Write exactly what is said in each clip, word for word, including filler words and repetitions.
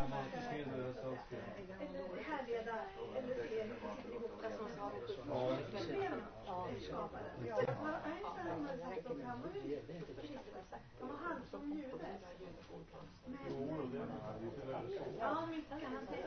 härleda eller se ihop det som sa problemen skapade. Man Einstein hade sagt att han var ju han var halvsom jude. Ja, visst kan han säga.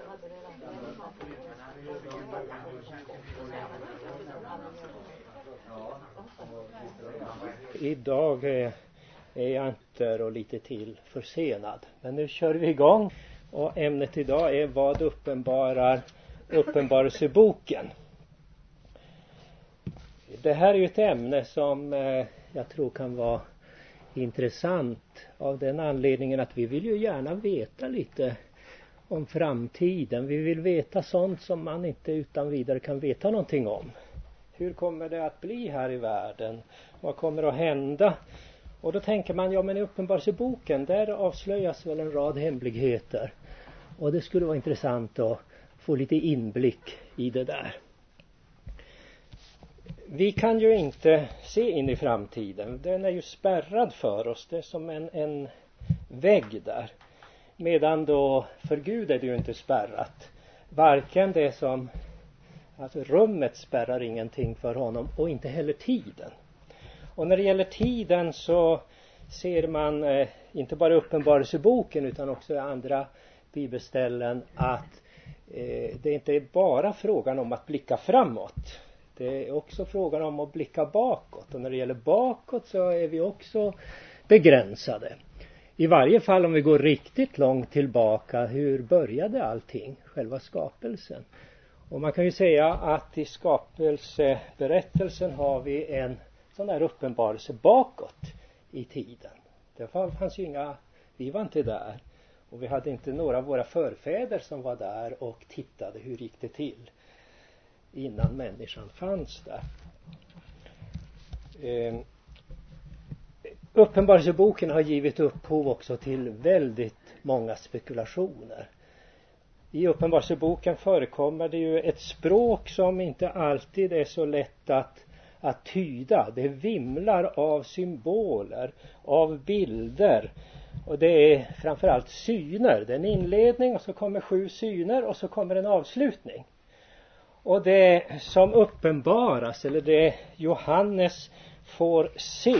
Idag är jag inte och lite till försenad. Men nu kör vi igång. Och ämnet idag är vad uppenbarar uppenbarelseboken. Det här är ju ett ämne som eh, jag tror kan vara intressant av den anledningen att vi vill ju gärna veta lite om framtiden. Vi vill veta sånt som man inte utan vidare kan veta någonting om. Hur kommer det att bli här i världen? Vad kommer att hända? Och då tänker man, ja men i uppenbarelseboken där avslöjas väl en rad hemligheter. Och det skulle vara intressant att få lite inblick i det där. Vi kan ju inte se in i framtiden. Den är ju spärrad för oss. Det är som en, en vägg där. Medan då för Gud är det ju inte spärrat. Varken det som, alltså rummet spärrar ingenting för honom och inte heller tiden. Och när det gäller tiden så ser man eh, inte bara uppenbarelseboken utan också i andra bibelställen att eh, det inte är bara frågan om att blicka framåt. Det är också frågan om att blicka bakåt. Och när det gäller bakåt så är vi också begränsade. I varje fall om vi går riktigt långt tillbaka, hur började allting? Själva skapelsen. Och man kan ju säga att i skapelseberättelsen har vi en sån där uppenbarelse bakåt i tiden. Det fanns ju inga, vi var inte där. Och vi hade inte några av våra förfäder som var där och tittade hur gick det till innan människan fanns där. Eh, uppenbarelseboken har givit upphov också till väldigt många spekulationer. I uppenbarelseboken förekommer det ju ett språk som inte alltid är så lätt att, att tyda. Det vimlar av symboler, av bilder. Och det är framförallt syner. Det är en inledning och så kommer sju syner och så kommer en avslutning. Och det som uppenbaras, eller det Johannes får se,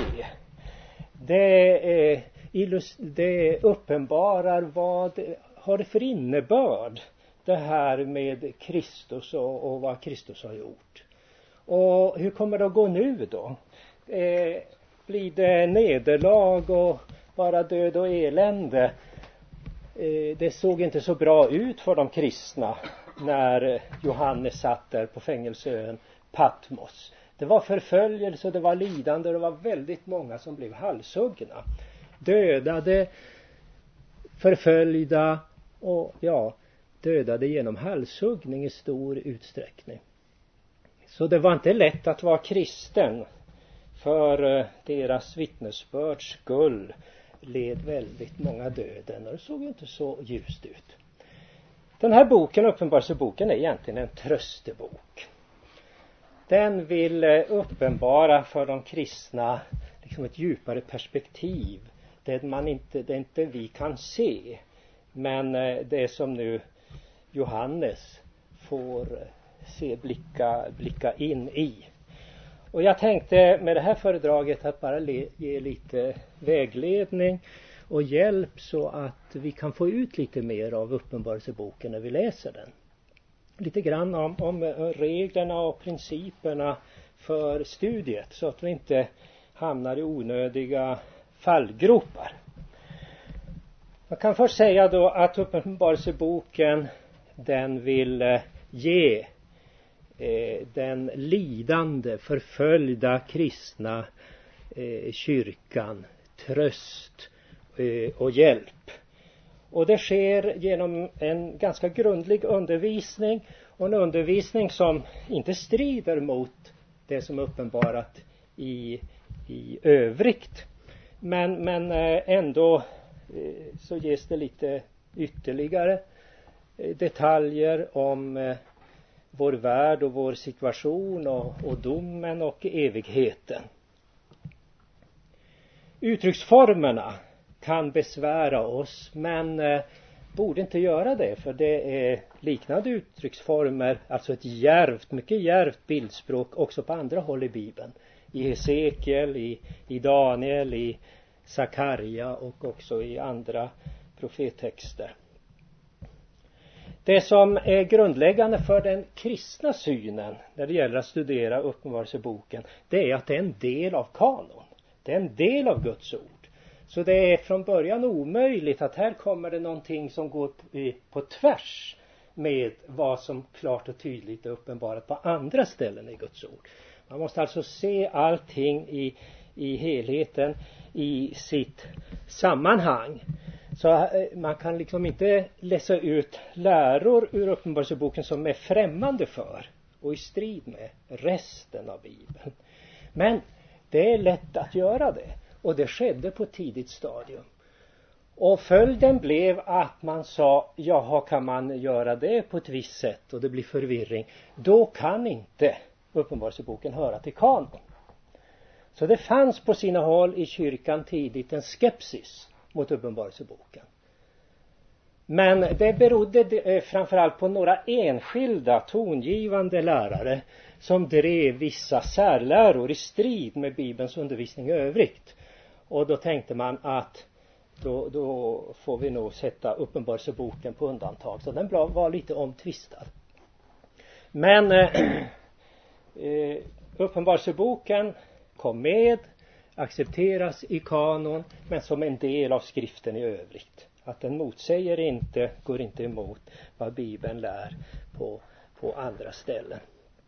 det, är, det uppenbarar vad har det för innebörd det här med Kristus och, och vad Kristus har gjort. Och hur kommer det att gå nu då? Eh, blir det nederlag och bara död och elände? Eh, det såg inte så bra ut för de kristna när Johannes satt där på fängelseön Patmos. Det var förföljelse, det var lidande och det var väldigt många som blev halshuggna. Dödade, förföljda och ja, dödade genom halshuggning i stor utsträckning. Så det var inte lätt att vara kristen. För deras vittnesbörds skull led väldigt många döden och det såg inte så ljust ut. Den här boken, uppenbarelseboken, är egentligen en tröstebok. Den vill uppenbara för de kristna liksom ett djupare perspektiv. Det man inte, det inte vi kan se. Men det som nu Johannes får se, blicka, blicka in i. Och jag tänkte med det här föredraget att bara le, ge lite vägledning och hjälp så att vi kan få ut lite mer av uppenbarelseboken när vi läser den. Lite grann om, om reglerna och principerna för studiet så att vi inte hamnar i onödiga fallgropar. Man kan först säga då att uppenbarelseboken den vill ge eh, den lidande, förföljda kristna eh, kyrkan tröst eh, och hjälp. Och det sker genom en ganska grundlig undervisning och en undervisning som inte strider mot det som är uppenbarat i, i övrigt. Men, men ändå så ges det lite ytterligare detaljer om vår värld och vår situation och, och domen och evigheten. Uttrycksformerna kan besvära oss, men borde inte göra det, för det är liknande uttrycksformer, alltså ett djärvt, mycket djärvt bildspråk också på andra håll i Bibeln. I Hesekiel, i, i Daniel, i Sakarja och också i andra profettexter. Det som är grundläggande för den kristna synen när det gäller att studera Uppenbarelseboken, det är att det är en del av kanon. Det är en del av Guds ord. Så det är från början omöjligt att här kommer det någonting som går på tvärs med vad som klart och tydligt är uppenbarat på andra ställen i Guds ord. Man måste alltså se allting i, i helheten, i sitt sammanhang. Så man kan liksom inte läsa ut läror ur Uppenbarelseboken som är främmande för och i strid med resten av Bibeln. Men det är lätt att göra det. Och det skedde på ett tidigt stadium. Och följden blev att man sa, jaha, kan man göra det på ett visst sätt och det blir förvirring. Då kan inte Uppenbarelseboken höra till kanon. Så det fanns på sina håll i kyrkan tidigt en skepsis mot Uppenbarelseboken. Men det berodde framförallt på några enskilda tongivande lärare som drev vissa särläror i strid med Bibelns undervisning i övrigt. Och då tänkte man att då, då får vi nog sätta Uppenbarelseboken på undantag. Så den var lite omtvistad. Men eh, Uppenbarelseboken kom med, accepteras i kanon, men som en del av skriften i övrigt. Att den motsäger inte, går inte emot vad Bibeln lär på, på andra ställen.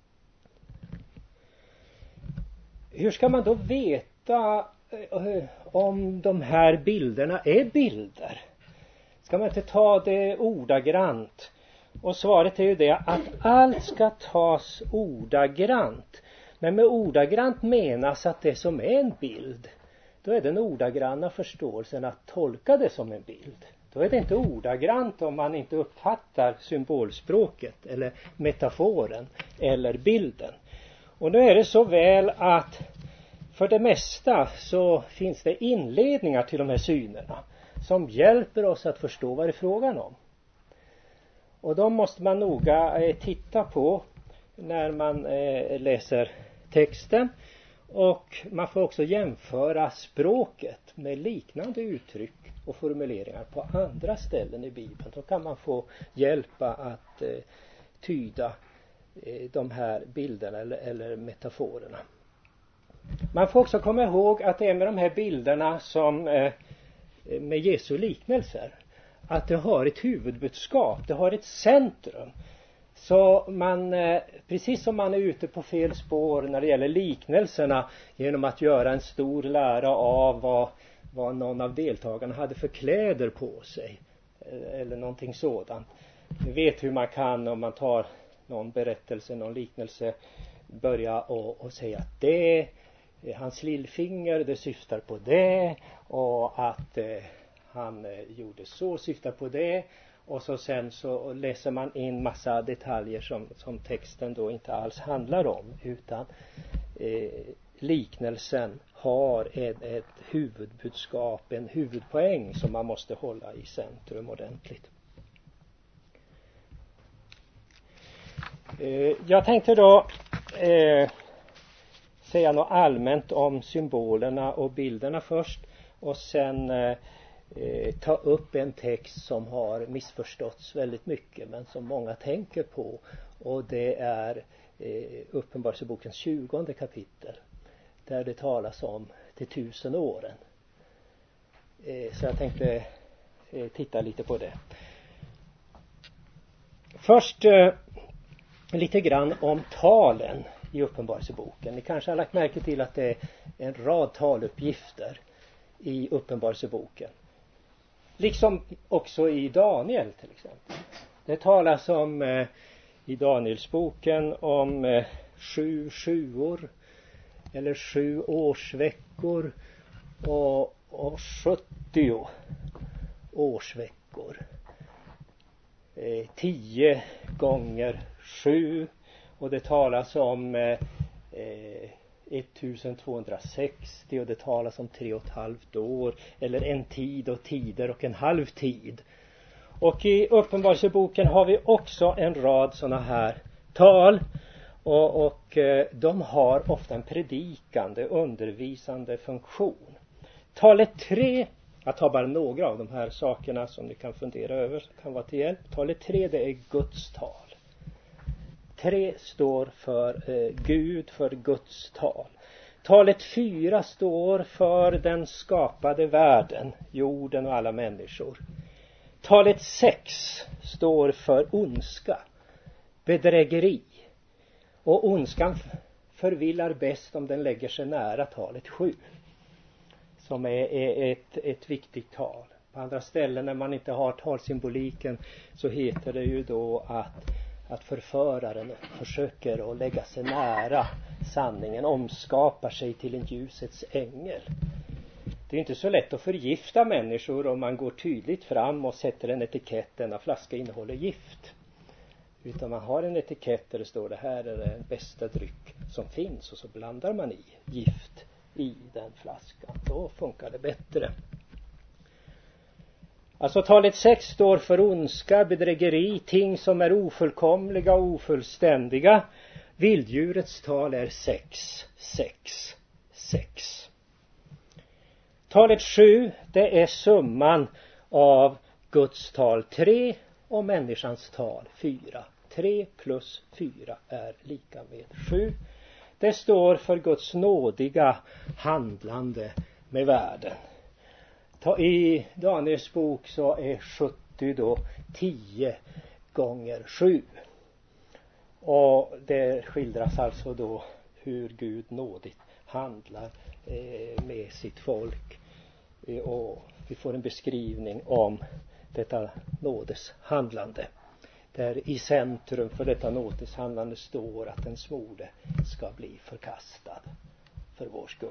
Hur ska man då veta om de här bilderna är bilder? Ska man inte ta det ordagrant? Och svaret är ju det att allt ska tas ordagrant. Men med ordagrant menas att det som är en bild, då är den ordagranna förståelsen att tolka det som en bild. Då är det inte ordagrant om man inte uppfattar symbolspråket eller metaforen eller bilden. Och nu är det så väl att för det mesta så finns det inledningar till de här synerna som hjälper oss att förstå vad det är frågan om. Och de måste man noga eh, titta på när man eh, läser texten. Och man får också jämföra språket med liknande uttryck och formuleringar på andra ställen i Bibeln. Då kan man få hjälpa att eh, tyda eh, de här bilderna eller, eller metaforerna. Man får också komma ihåg att det är med de här bilderna som eh, med Jesu liknelser. Att det har ett huvudbudskap, det har ett centrum. Så man, eh, precis som man är ute på fel spår när det gäller liknelserna genom att göra en stor lära av vad, vad någon av deltagarna hade för kläder på sig. Eller någonting sådant. Ni vet hur man kan om man tar någon berättelse, någon liknelse, börja och, och säga att det hans lillfinger, det syftar på det, och att eh, han eh, gjorde så, syftar på det, och så sen så läser man in massa detaljer som, som texten då inte alls handlar om, utan eh, liknelsen har ett, ett huvudbudskap, en huvudpoäng som man måste hålla i centrum ordentligt. Eh, jag tänkte då eh, säga något allmänt om symbolerna och bilderna först, och sen eh, ta upp en text som har missförståtts väldigt mycket men som många tänker på, och det är eh, Uppenbarelsebokens tjugonde kapitel där det talas om de tusen åren. Eh, så jag tänkte eh, titta lite på det. Först eh, lite grann om talen i Uppenbarelseboken. Ni kanske har lagt märke till att det är en rad taluppgifter i Uppenbarelseboken. Liksom också i Daniel till exempel. Det talas om eh, i Danielsboken om eh, sju sjuor eller sju årsveckor och, och sjuttio årsveckor. Eh, tio gånger sju. Och det talas om eh, ettusentvåhundrasextio, och det talas om tre och ett halvt år, eller en tid och tider och en halv tid. Och i Uppenbarelseboken har vi också en rad sådana här tal. Och, och eh, de har ofta en predikande, undervisande funktion. Talet tre, jag tar bara några av de här sakerna som ni kan fundera över, som kan vara till hjälp. Talet tre, det är Guds tal. Tre står för eh, Gud, för Guds tal. Talet fyra står för den skapade världen, jorden och alla människor. Talet sex står för ondska, bedrägeri. Och ondskan förvillar bäst om den lägger sig nära talet sju. Som är, är ett, ett viktigt tal. På andra ställen när man inte har talsymboliken så heter det ju då att, att förföraren försöker att lägga sig nära sanningen. Omskapar sig till en ljusets ängel. Det är inte så lätt att förgifta människor om man går tydligt fram och sätter en etikett. Denna flaska innehåller gift. Utan man har en etikett där det står det här är den bästa dryck som finns. Och så blandar man i gift i den flaskan. Då funkar det bättre. Alltså talet sex står för ondska, bedrägeri, ting som är ofullkomliga och ofullständiga. Vilddjurets tal är sex, sex, sex. Talet sju, det är summan av Guds tal tre och människans tal fyra. tre plus fyra är lika med sju. Det står för Guds nådiga handlande med världen. I Daniels bok så är sjuttio då tio gånger sju. Och det skildras alltså då hur Gud nådigt handlar med sitt folk. Och vi får en beskrivning om detta nådes handlande. Där i centrum för detta nådes handlande står att den smorde ska bli förkastad för vår skull.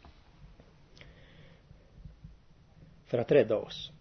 För att rädda oss.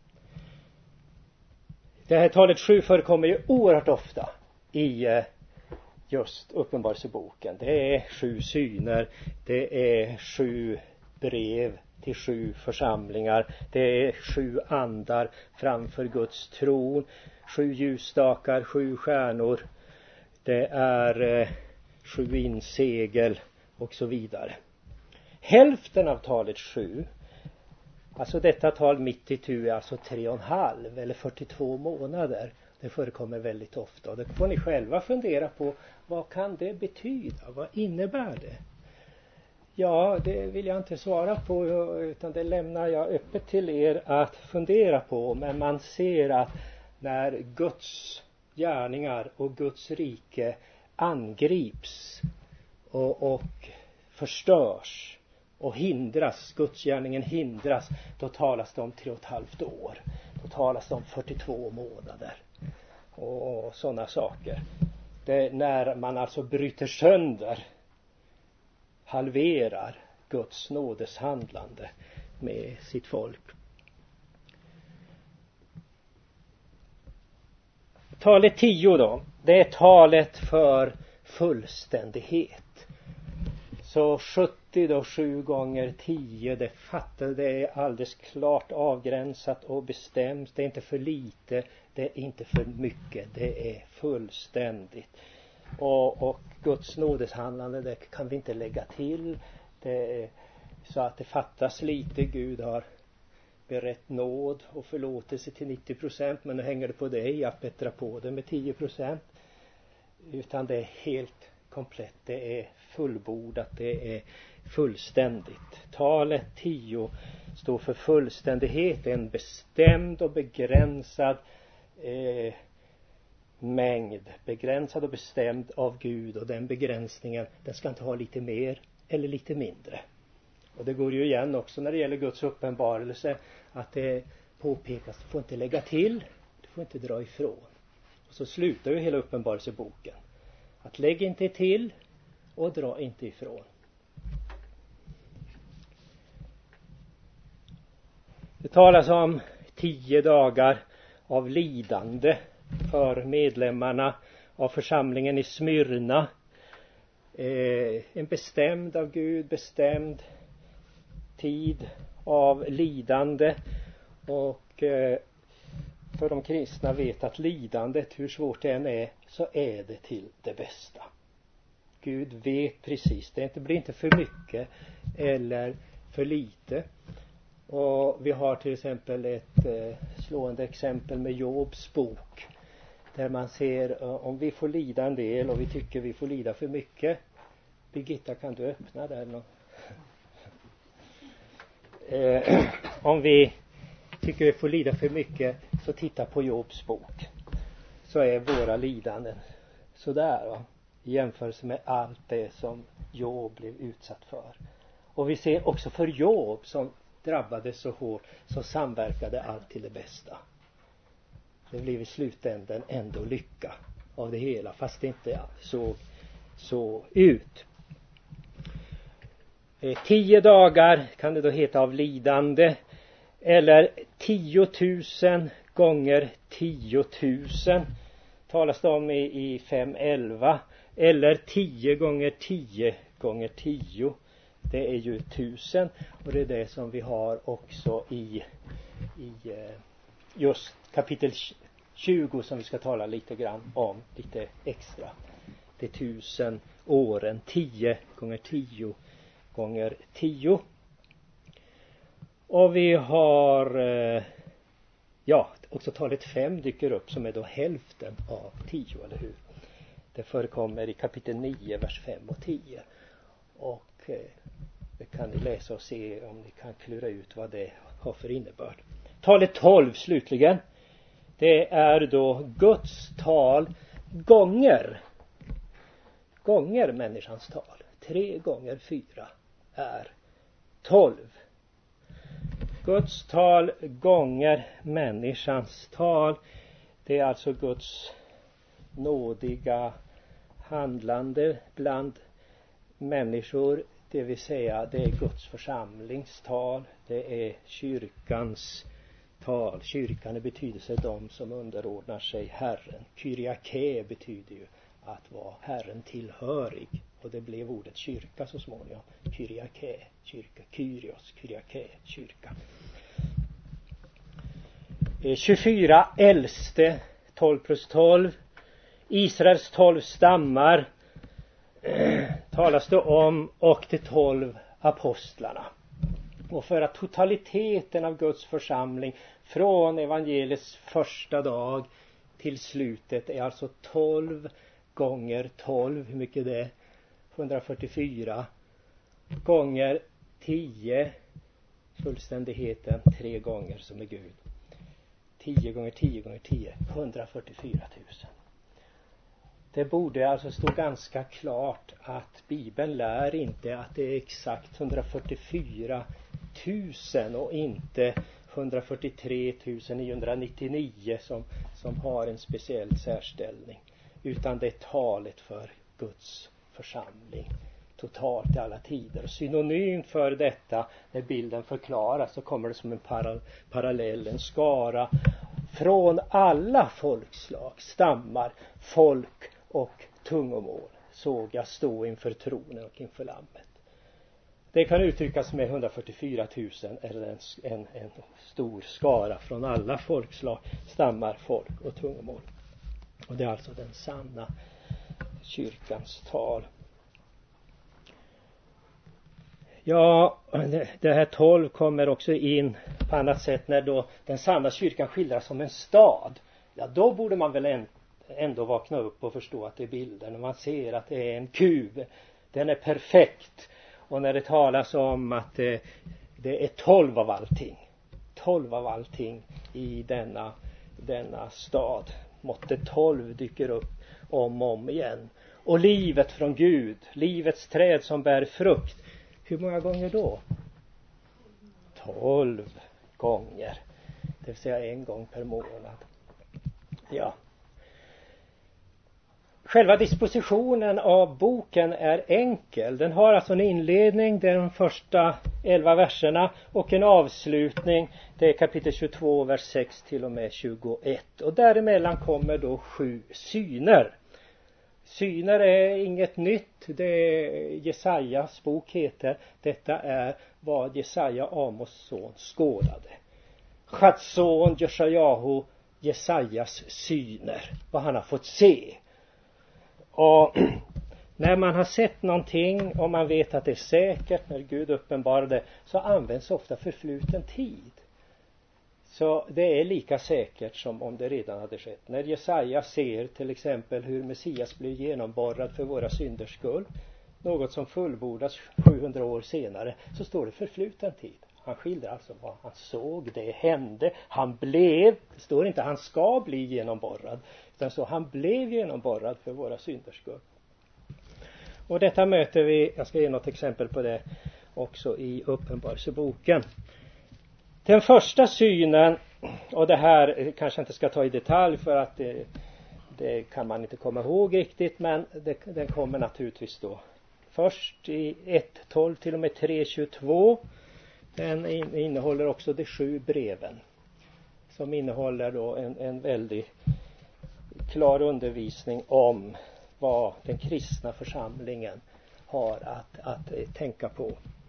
Det här talet sju förekommer ju oerhört ofta i just Uppenbarelseboken. Det är sju syner, det är sju brev till sju församlingar, det är sju andar framför Guds tron, sju ljusstakar, sju stjärnor, det är eh, sju insegel och så vidare. Hälften av talet sju, alltså detta tal mitt i tu är alltså tre och en halv eller fyrtiotvå månader. Det förekommer väldigt ofta och det får ni själva fundera på. Vad kan det betyda? Vad innebär det? Ja, det vill jag inte svara på utan det lämnar jag öppet till er att fundera på. Men man ser att när Guds gärningar och Guds rike angrips och, och förstörs och hindras, Guds gärningen hindras, då talas det om tre och ett halvt år. Då talas det om fyrtiotvå månader och, och sådana saker. Det, när man alltså bryter sönder, halverar Guds nådes handlande med sitt folk. Talet tio då, det är talet för fullständighet. Så sjuttio då, sju gånger tio, det fattar det är alldeles klart avgränsat och bestämt. Det är inte för lite, det är inte för mycket, det är fullständigt. Och, och Guds nådeshandlande, det kan vi inte lägga till. Det är så att det fattas lite. Gud har berett nåd och förlåtelse till nittio procent, men nu hänger det på dig att bättra på det med tio procent. Utan det är helt komplett, det är fullbordat, det är fullständigt. Talet tio står för fullständighet, en bestämd och begränsad eh, mängd, begränsad och bestämd av Gud, och den begränsningen, den ska inte ha lite mer eller lite mindre. Och det går ju igen också när det gäller Guds uppenbarelse att det påpekas, du får inte lägga till, du får inte dra ifrån. Och så slutar ju hela uppenbarelseboken. Att lägg inte till och dra inte ifrån. Det talas om tio dagar av lidande för medlemmarna av församlingen i Smyrna. Eh, en bestämd av Gud, bestämd tid av lidande. Och eh, för de kristna vet att lidandet, hur svårt det än är, så är det till det bästa. Gud vet precis, det inte, blir inte för mycket eller för lite. Och vi har till exempel ett eh, slående exempel med Jobs bok, där man ser uh, om vi får lida en del och vi tycker vi får lida för mycket. Birgitta, kan du öppna där nå? eh, om vi tycker vi får lida för mycket, så titta på Jobs bok, så är våra lidanden sådär, va? I jämförelse med allt det som Job blev utsatt för. Och vi ser också för Job som drabbades så hårt, så samverkade allt till det bästa. Det blev i slutändan ändå lycka av det hela, fast det inte såg så ut. Eh, tio dagar kan det då heta av lidande, eller tiotusen gånger tiotusen talas det om i, i fem elva, eller tio gånger tio gånger tio. Det är ju tusen, och det är det som vi har också i, i just kapitel tjugo, som vi ska tala lite grann om lite extra. Det är tusen åren, tio gånger tio gånger tio. Och vi har ja, också talet fem dyker upp, som är då hälften av tio, eller hur? Det förekommer i kapitel nio, vers fem och tio. Och eh, det kan ni läsa och se om ni kan klura ut vad det har för innebörd. Talet tolv slutligen, det är då Guds tal gånger gånger människans tal. Tre gånger fyra är tolv. Guds tal gånger människans tal, det är alltså Guds nådiga handlande bland människor, det vill säga det är Guds församlingstal, det är kyrkans tal. Kyrkan i betydelse de som underordnar sig Herren. Kyriake betyder ju att vara Herren tillhörig, och det blev ordet kyrka så småningom. Kyriake, kyrka, kyrios, kyriake, kyrka. tjugofyra äldste, tolv plus tolv. Israels tolv stammar talas det om, och de tolv apostlarna. Och för att totaliteten av Guds församling från evangeliets första dag till slutet är alltså tolv gånger tolv, hur mycket det är? hundrafyrtiofyra gånger tio, fullständigheten tre gånger som är Gud. tio gånger tio gånger tio, hundrafyrtiofyra tusen. Det borde alltså stå ganska klart att Bibeln lär inte att det är exakt hundrafyrtiofyra tusen och inte hundrafyrtiotre tusen niohundranittionio som, som har en speciell särställning, utan det är talet för Guds församling totalt i alla tider. Och synonymt för detta, när bilden förklaras, så kommer det som en para, parallell, en skara från alla folkslag, stammar, folk och tungomål såg jag stå inför tronen och inför lammet. Det kan uttryckas med hundrafyrtiofyra tusen, eller en, en, en stor skara från alla folkslag, stammar, folk och tungomål. Och det är alltså den sanna kyrkans tal. Ja, det här tolv kommer också in på annat sätt när då den sanna kyrkan skildras som en stad. Ja, då borde man väl ändå vakna upp och förstå att det är bilder. När man ser att det är en kub, den är perfekt. Och när det talas om att det, det är tolv av allting. Tolv av allting i denna, denna stad. Måtte tolv dyker upp om och om igen. Och livet från Gud, livets träd som bär frukt. Hur många gånger då? Tolv gånger. Det vill säga en gång per månad. Ja. Själva dispositionen av boken är enkel. Den har alltså en inledning, det är de första elva verserna, och en avslutning, det är kapitel tjugotvå, vers sex till och med tjugoett. Och däremellan kommer då sju syner. Syner är inget nytt, det är Jesajas bok heter. Detta är vad Jesaja, Amos son, skådade. Chatson, Joshayahu, Jesajas syner, vad han har fått se. Och när man har sett någonting och man vet att det är säkert när Gud uppenbarade, så används ofta förfluten tid. Så det är lika säkert som om det redan hade skett. När Jesaja ser till exempel hur Messias blir genomborrad för våra synders skull, något som fullbordas sjuhundra år senare, så står det förfluten tid. Han skildrar alltså vad han såg, det hände, han blev, det står inte han ska bli genomborrad, utan så han blev genomborrad för våra synders skull. Och detta möter vi, jag ska ge något exempel på det också i Uppenbarelseboken. Den första synen, och det här kanske inte ska ta i detalj för att det, det kan man inte komma ihåg riktigt, men det, den kommer naturligtvis då först i ett tolv till och med tre tjugotvå. Den innehåller också de sju breven, som innehåller då en, en väldigt klar undervisning om vad den kristna församlingen har att, att tänka på.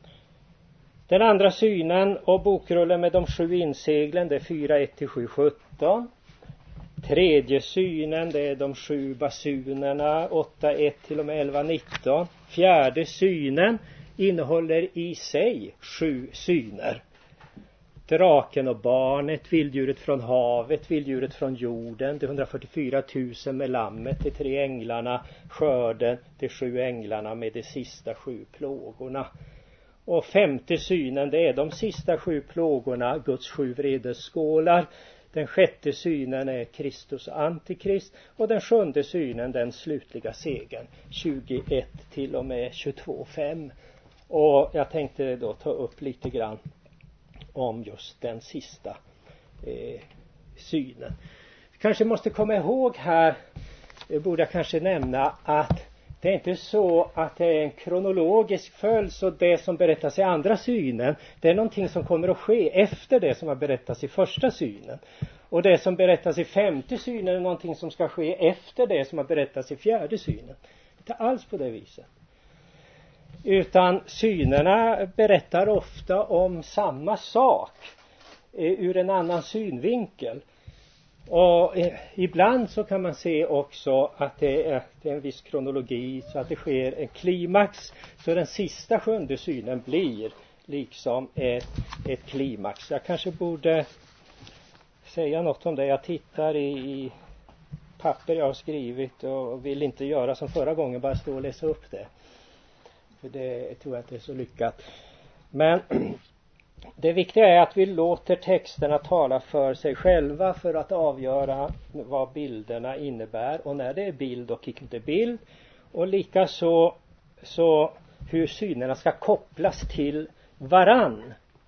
Den andra synen och bokrullen med de sju inseglen, det är fyra ett till sju sjutton. Tredje synen, det är de sju basunerna, åtta ett till och med elva nitton. Fjärde synen innehåller i sig sju syner. Draken och barnet, vilddjuret från havet, vilddjuret från jorden, de hundrafyrtiofyra tusen med lammet, de tre änglarna, skörden, de sju änglarna med de sista sju plågorna. Och femte synen, det är de sista sju plågorna, Guds sju vredesskålar. Den sjätte synen är Kristus antikrist, och den sjunde synen, den slutliga segern, tjugoett till och med tjugotvå fem. Och jag tänkte då ta upp lite grann om just den sista eh, synen. Vi kanske måste komma ihåg här, eh, borde jag kanske nämna, att det är inte så att det är en kronologisk följd, så det som berättas i andra synen, det är någonting som kommer att ske efter det som har berättats i första synen. Och det som berättas i femte synen är någonting som ska ske efter det som har berättats i fjärde synen. Inte alls på det viset. Utan synerna berättar ofta om samma sak eh, ur en annan synvinkel. Och eh, ibland så kan man se också att det är, det är en viss kronologi, så att det sker en klimax. Så den sista sjunde synen blir liksom ett, ett klimax. Jag kanske borde säga något om det. Jag tittar i, i papper jag har skrivit och vill inte göra som förra gången, bara stå och läsa upp det. För det tror jag inte är så lyckat. Men det viktiga är att vi låter texterna tala för sig själva för att avgöra vad bilderna innebär, och när det är bild och inte bild, och likaså så hur synerna ska kopplas till varann.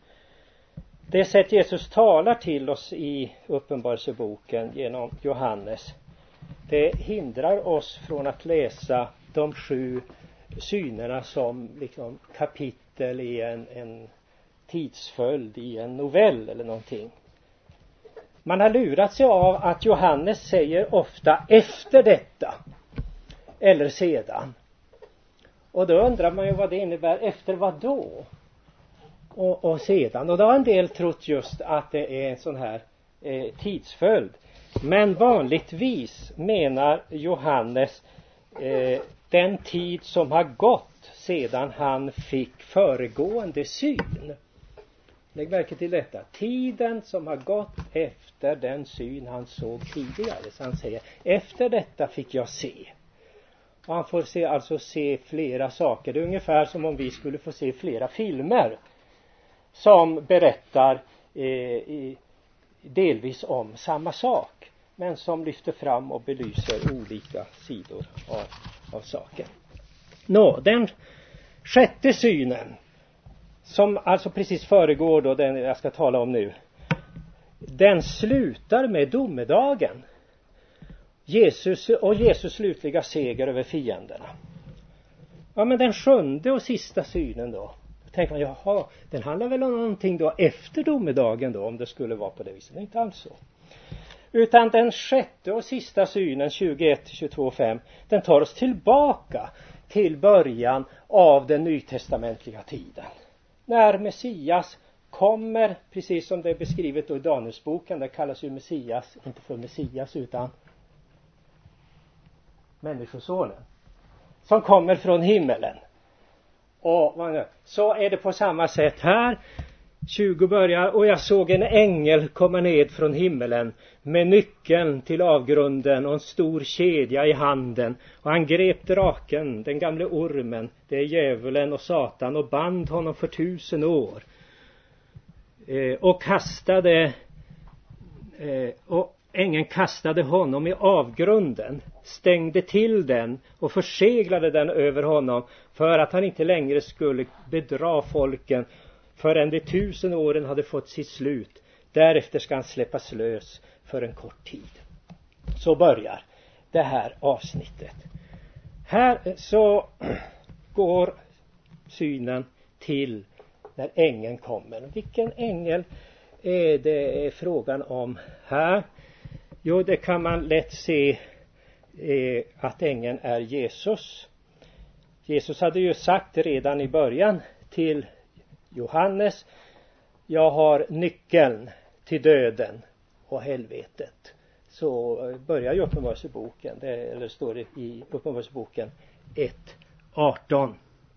Det sätt Jesus talar till oss i Uppenbarelseboken genom Johannes, det hindrar oss från att läsa de sju synerna som liksom kapitel i en, en tidsföljd i en novell eller någonting. Man har lurat sig av att Johannes säger ofta efter detta eller sedan. Och då undrar man ju vad det innebär, efter vad då? Och, och sedan. Och då har en del trott just att det är en sån här eh, tidsföljd. Men vanligtvis menar Johannes eh, den tid som har gått sedan han fick föregående syn. Lägg märke till detta. Tiden som har gått efter den syn han såg tidigare. Så han säger, efter detta fick jag se. Och han får se, alltså se flera saker. Det är ungefär som om vi skulle få se flera filmer som berättar eh, i, delvis om samma sak, men som lyfter fram och belyser olika sidor av, av saken. Nå, den sjätte synen, som alltså precis föregår då den jag ska tala om nu, den slutar med domedagen. Jesus och Jesus slutliga seger över fienderna. Ja, men den sjunde och sista synen då, då tänker man, jaha, den handlar väl om någonting då efter domedagen då, om det skulle vara på det viset. Det är inte alls så. Utan den sjätte och sista synen, tjugoett till tjugotvå fem, den tar oss tillbaka till början av den nytestamentliga tiden. När Messias kommer, precis som det är beskrivet då i Danielsboken, det kallas ju Messias, inte för Messias utan människosonen, som kommer från himmelen. Och så är det på samma sätt här. tjugo börjar: och jag såg en ängel komma ned från himmelen med nyckeln till avgrunden och en stor kedja i handen, och han grep draken, den gamle ormen, det är djävulen och Satan, och band honom för tusen år eh, och kastade eh, och ängeln kastade honom i avgrunden, stängde till den och förseglade den över honom, för att han inte längre skulle bedra folken förrän de tusen åren hade fått sitt slut. Därefter ska han släppas lös för en kort tid. Så börjar det här avsnittet. Här så går synen till när ängeln kommer. Vilken ängel är det frågan om här? Jo, det kan man lätt se eh, att ängeln är Jesus. Jesus hade ju sagt redan i början till Johannes: jag har nyckeln till döden och helvetet. Så börjar ju Uppenbarelseboken, det, eller står det i Uppenbarelseboken ett arton.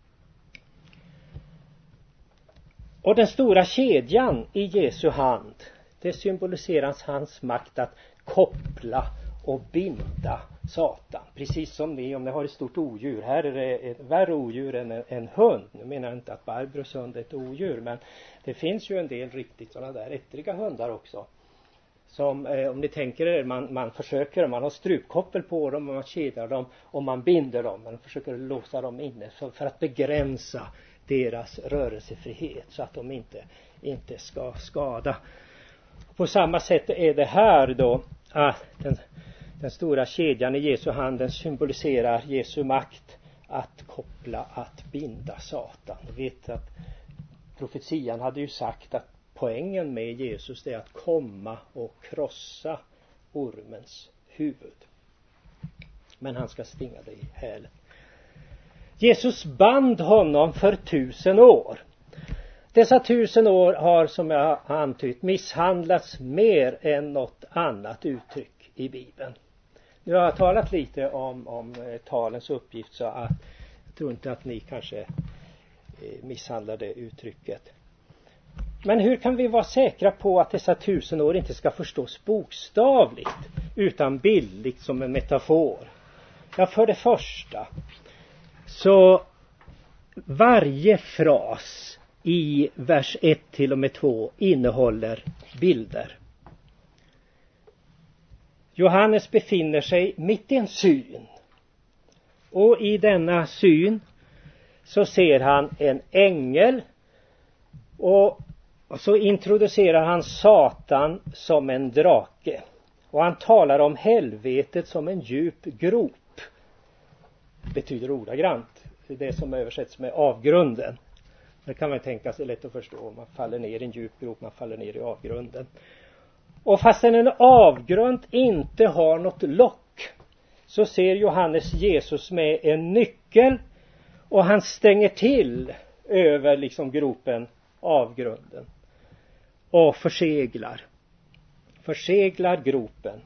Och den stora kedjan i Jesu hand, det symboliserar hans makt att koppla och binda Satan. Precis som ni, om ni har ett stort odjur. Här är det ett värre odjur än en, en hund. Nu menar jag inte att Barbros hund är ett odjur, men det finns ju en del riktigt sådana där ettriga hundar också. Som eh, om ni tänker er, man, man försöker, man har strupkoppel på dem och man kedjar dem och man binder dem. Man försöker låsa dem inne för, för att begränsa deras rörelsefrihet så att de inte, inte ska skada. På samma sätt är det här då att den, den stora kedjan i Jesu handen symboliserar Jesu makt att koppla, att binda Satan. Vi vet att profetian hade ju sagt att poängen med Jesus är att komma och krossa ormens huvud. Men han ska stinga dig i hälen. Jesus band honom för tusen år. Dessa tusen år har, som jag har antytt, misshandlats mer än något annat uttryck i Bibeln. Nu har jag talat lite om, om talens uppgift, så att jag tror inte att ni kanske misshandlade uttrycket. Men hur kan vi vara säkra på att dessa tusen år inte ska förstås bokstavligt utan bildligt som en metafor? Ja, för det första så varje fras i vers ett till och med två innehåller bilder. Johannes befinner sig mitt i en syn. Och i denna syn så ser han en ängel. Och så introducerar han Satan som en drake. Och han talar om helvetet som en djup grop. Betyder ordagrant det som översätts med avgrunden. Det kan man tänka sig lätt att förstå. Man faller ner i en djup grop, man faller ner i avgrunden. Och fastän en avgrund inte har något lock, så ser Johannes Jesus med en nyckel och han stänger till över liksom gropen, avgrunden, och förseglar. Förseglar gropen.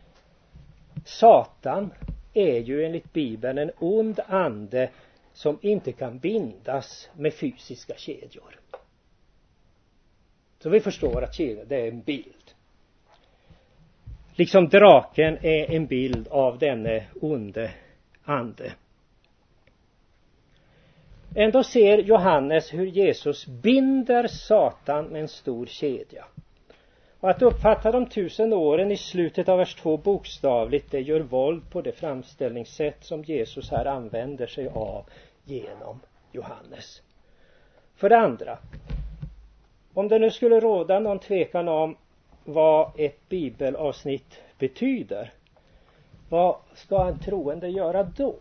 Satan är ju enligt Bibeln en ond ande som inte kan bindas med fysiska kedjor. Så vi förstår att kedjor, det är en bild. Liksom draken är en bild av denne onde ande. Ändå ser Johannes hur Jesus binder Satan med en stor kedja. Och att uppfatta de tusen åren i slutet av vers två bokstavligt, det gör våld på det framställningssätt som Jesus här använder sig av genom Johannes. För det andra, om det nu skulle råda någon tvekan om vad ett bibelavsnitt betyder, vad ska en troende göra då?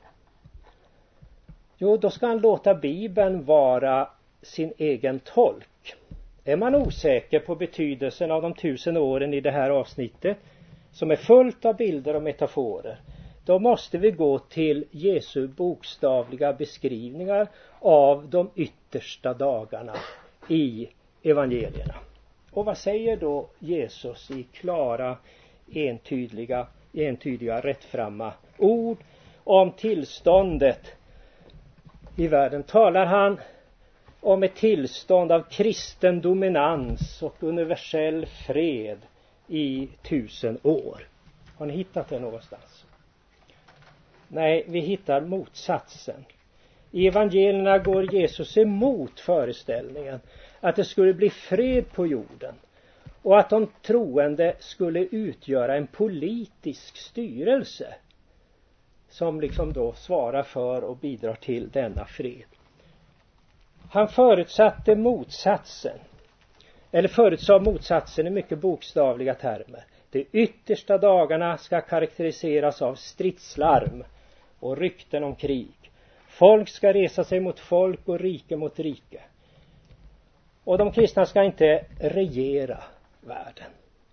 Jo, då ska han låta Bibeln vara sin egen tolk. Är man osäker på betydelsen av de tusen åren i det här avsnittet, som är fullt av bilder och metaforer, då måste vi gå till Jesu bokstavliga beskrivningar av de yttersta dagarna i evangelierna. Och vad säger då Jesus i klara, entydiga, entydiga, rättframma ord om tillståndet i världen? Talar han om ett tillstånd av kristen dominans och universell fred i tusen år. Har ni hittat det någonstans? Nej, vi hittar motsatsen. I evangelierna går Jesus emot föreställningen att det skulle bli fred på jorden och att de troende skulle utgöra en politisk styrelse som liksom då svarar för och bidrar till denna fred. Han förutsatte motsatsen, eller förutsade motsatsen i mycket bokstavliga termer. De yttersta dagarna ska karaktäriseras av stridslarm och rykten om krig. Folk ska resa sig mot folk och rike mot rike. Och de kristna ska inte regera världen.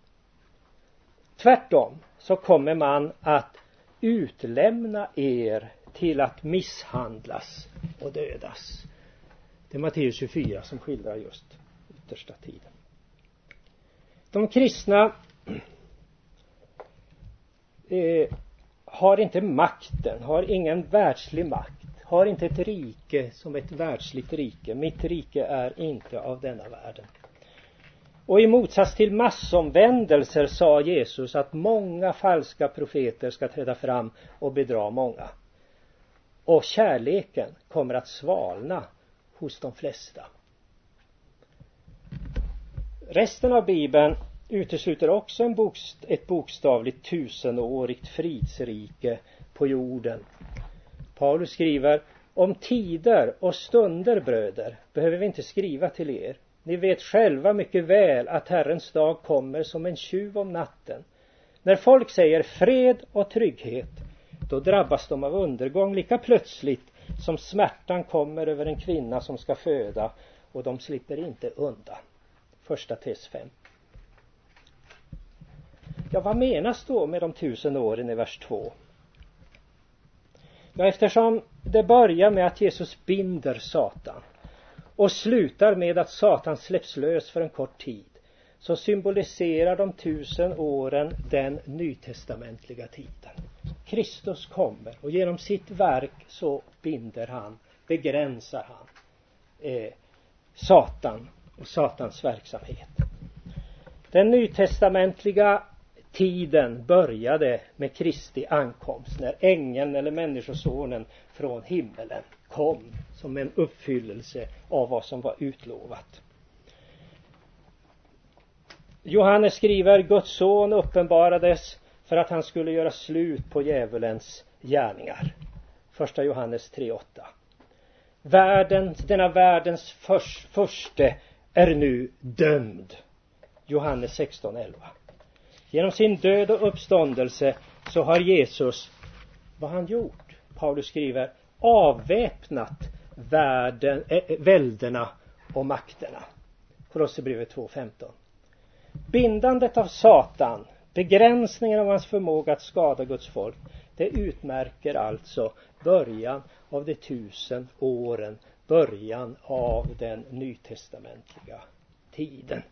Tvärtom så kommer man att utlämna er till att misshandlas och dödas. Det är Matteus tjugofyra som skildrar just yttersta tiden. De kristna eh, har inte makten, har ingen världslig makt, har inte ett rike som ett världsligt rike. Mitt rike är inte av denna världen. Och i motsats till massomvändelser sa Jesus att många falska profeter ska träda fram och bedra många. Och kärleken kommer att svalna hos de flesta. Resten av Bibeln utesluter också en bokst- ett bokstavligt tusenårigt fridsrike på jorden. Paulus skriver: om tider och stunder, bröder, behöver vi inte skriva till er. Ni vet själva mycket väl att Herrens dag kommer som en tjuv om natten. När folk säger fred och trygghet, då drabbas de av undergång lika plötsligt som smärtan kommer över en kvinna som ska föda, och de slipper inte undan. Första Tess fem. Ja, vad menas då med de tusen åren i vers två? Ja, eftersom det börjar med att Jesus binder Satan och slutar med att Satan släpps lös för en kort tid, så symboliserar de tusen åren den nytestamentliga tiden. Kristus kommer och genom sitt verk så binder han, begränsar han eh, Satan och Satans verksamhet. Den nytestamentliga tiden började med Kristi ankomst, när ängeln eller människosonen från himmelen kom som en uppfyllelse av vad som var utlovat. Johannes skriver: Guds son uppenbarades för att han skulle göra slut på djävulens gärningar. Första Johannes tre åtta. Världen, denna världens förs, förste är nu dömd. Johannes sexton elva. Genom sin död och uppståndelse så har Jesus, vad han gjort? Paulus skriver: avväpnat världen, äh, välderna och makterna. Kolosserbrevet två femton. Bindandet av Satan, begränsningen av hans förmåga att skada Guds folk, det utmärker alltså början av de tusen åren, början av den nytestamentliga tiden.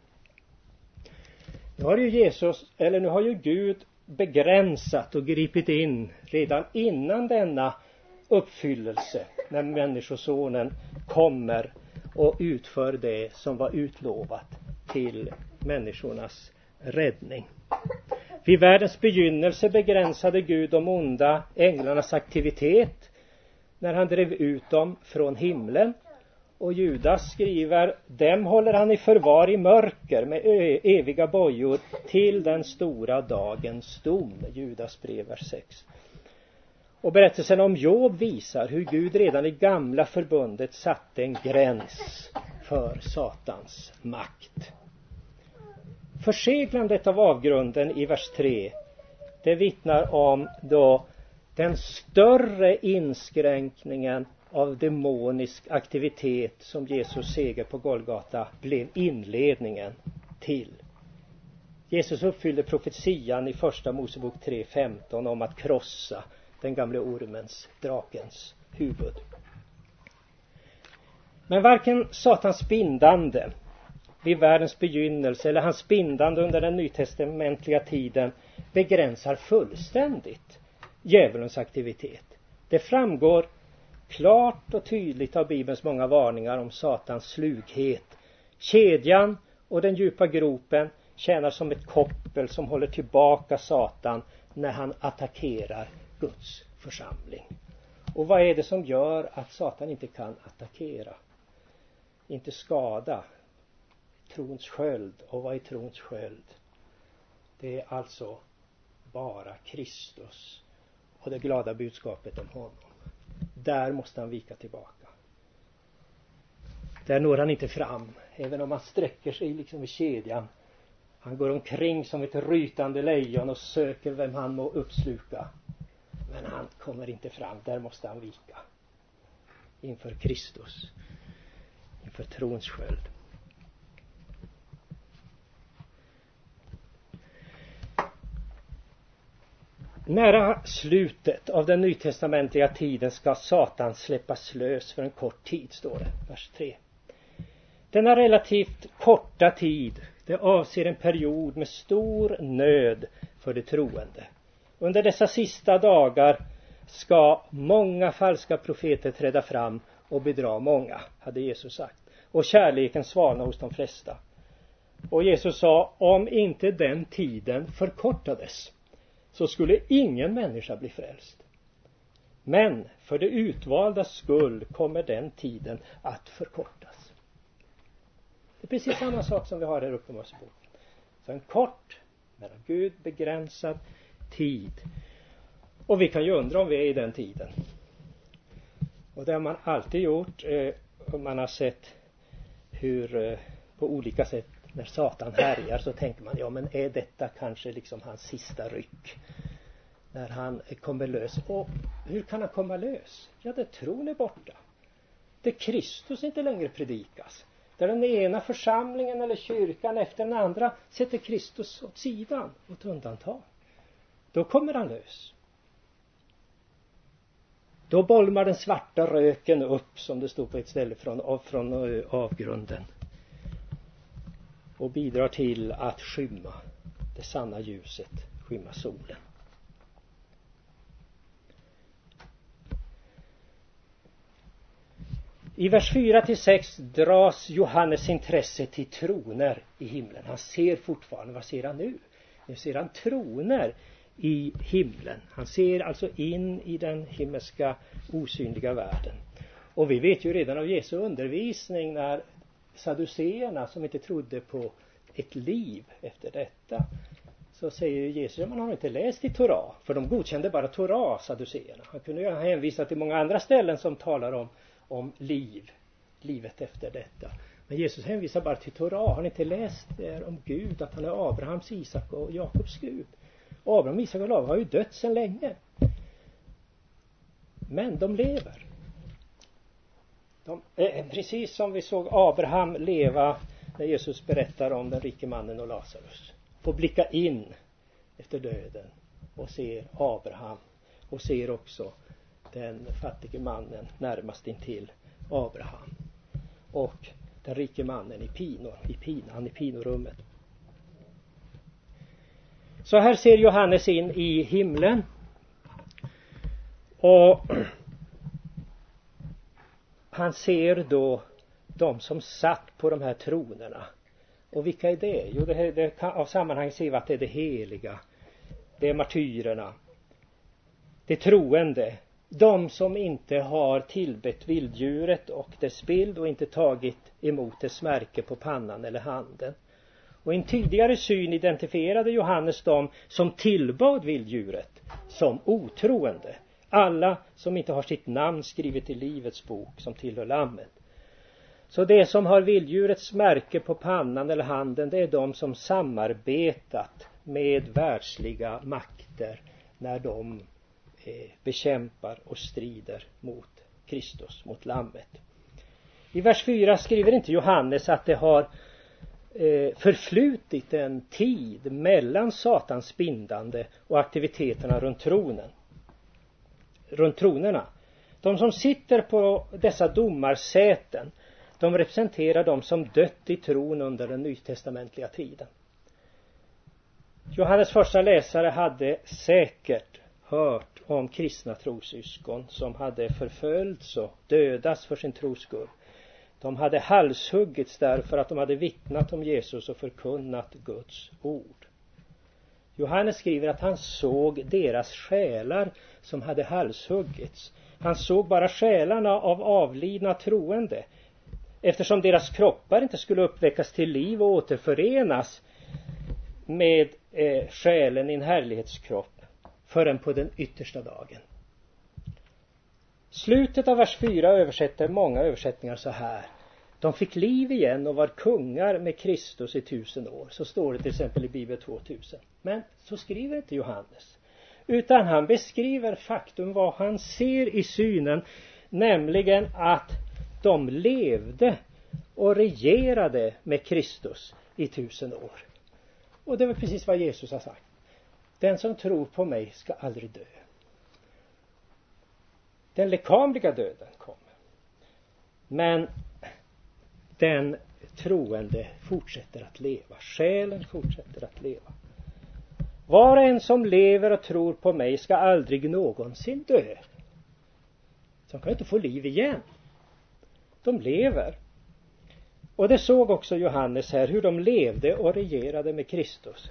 Nu har ju Jesus, eller nu har ju Gud begränsat och gripit in redan innan denna uppfyllelse, när människosonen kommer och utför det som var utlovat till människornas räddning. Vid världens begynnelse begränsade Gud de onda änglarnas aktivitet när han drev ut dem från himlen, och Judas skriver: dem håller han i förvar i mörker med eviga bojor till den stora dagens dom. Judas brev vers sex. Och berättelsen om Job visar hur Gud redan i gamla förbundet satte en gräns för Satans makt. Förseglandet av avgrunden i vers tre, det vittnar om då den större inskränkningen av demonisk aktivitet som Jesus seger på Golgata blev inledningen till. Jesus uppfyllde profetian i första Mosebok tre femton om att krossa den gamla ormens, drakens huvud. Men varken Satans bindande, vid världens begynnelse eller hans bindande under den nytestamentliga tiden begränsar fullständigt djävulens aktivitet. Det framgår klart och tydligt av Bibelns många varningar om Satans slughet. Kedjan och den djupa gropen tjänar som ett koppel som håller tillbaka Satan när han attackerar Guds församling. Och vad är det som gör att Satan inte kan attackera? Inte skada. Trons sköld. Och vad är trons sköld? Det är alltså bara Kristus och det glada budskapet om honom. Där måste han vika tillbaka. Där når han inte fram. Även om han sträcker sig liksom i kedjan. Han går omkring som ett rytande lejon och söker vem han må uppsluka. Men han kommer inte fram. Där måste han vika. Inför Kristus. Inför trons sköld. Nära slutet av den nytestamentliga tiden ska Satan släppas lös för en kort tid, står det, vers tre. Denna relativt korta tid, det avser en period med stor nöd för de troende. Under dessa sista dagar ska många falska profeter träda fram och bedra många, hade Jesus sagt. Och kärleken svalna hos de flesta. Och Jesus sa, om inte den tiden förkortades så skulle ingen människa bli frälst. Men för det utvalda skull kommer den tiden att förkortas. Det är precis samma sak som vi har här uppe i Mosebok. Så en kort, men av Gud begränsad tid. Och vi kan ju undra om vi är i den tiden. Och det har man alltid gjort. Eh, och man har sett hur eh, på olika sätt när Satan härjar så tänker man, ja men är detta kanske liksom hans sista ryck? När han kommer lös. Och hur kan han komma lös? Ja, det tron är borta. Det Kristus inte längre predikas. Där den ena församlingen eller kyrkan efter den andra sätter Kristus åt sidan, åt undantag. Då kommer han lös. Då bolmar den svarta röken upp, som det stod på ett ställe, från, från avgrunden. Och bidrar till att skymma det sanna ljuset, skymma solen. I vers fyra till sex dras Johannes intresse till troner i himlen. Han ser fortfarande, vad ser han nu? Nu ser han troner i himlen. Han ser alltså in i den himmelska osynliga världen. Och vi vet ju redan av Jesu undervisning när saduceerna som inte trodde på ett liv efter detta, så säger Jesus att man har inte läst i Torah, för de godkände bara Torah, saduceerna. Han kunde ju hänvisa till många andra ställen som talar om, om liv, livet efter detta. Men Jesus hänvisar bara till Torah. Har ni inte läst det om Gud, att han är Abrahams, Isak och Jakobs Gud? Abraham, Isak och Jakob har ju dött sedan länge. Men de lever. De, eh, precis som vi såg Abraham leva när Jesus berättar om den rike mannen och Lazarus. Får blicka in efter döden och ser Abraham och ser också den fattige mannen närmast intill Abraham och den rike mannen i pinor, i pinan, i pinorummet. Så här ser Johannes in i himlen och han ser då de som satt på de här tronerna. Och vilka är det? Jo, det, här, det kan, av sammanhang ser vi att det är det heliga. Det är martyrerna. Det troende. De som inte har tillbett vilddjuret och dess bild och inte tagit emot dess märke på pannan eller handen. Och i en tidigare syn identifierade Johannes dem som tillbad vilddjuret som otroende. Alla som inte har sitt namn skrivet i livets bok som tillhör lammet. Så det som har vilddjurets märke på pannan eller handen, det är de som samarbetat med världsliga makter när de eh, bekämpar och strider mot Kristus, mot lammet. I vers fyra skriver inte Johannes att det har eh, förflutit en tid mellan Satans bindande och aktiviteterna runt tronen. Runt tronerna. De som sitter på dessa domarsäten, De representerar de som dött i tron under den nytestamentliga tiden. Johannes första läsare hade säkert hört om kristna trossyskon som hade förföljts och dödats för sin tros skull. De hade halshuggits därför att de hade vittnat om Jesus och förkunnat Guds ord. Johannes skriver att han såg deras själar som hade halshuggits. Han såg bara själarna av avlidna troende, eftersom deras kroppar inte skulle uppväckas till liv och återförenas med eh, själen i en härlighetskropp förrän på den yttersta dagen. Slutet av vers fyra översätter många översättningar så här: de fick liv igen och var kungar med Kristus i tusen år. Så står det till exempel i Bibel tvåtusen. Men så skriver inte Johannes, utan han beskriver faktum vad han ser i synen, nämligen att de levde och regerade med Kristus i tusen år. Och det var precis vad Jesus har sagt: den som tror på mig ska aldrig dö. Den lekamliga döden kommer, men den troende fortsätter att leva. Själen fortsätter att leva. Var och en som lever och tror på mig ska aldrig någonsin dö. De kan inte få liv igen. De lever. Och det såg också Johannes här, hur de levde och regerade med Kristus.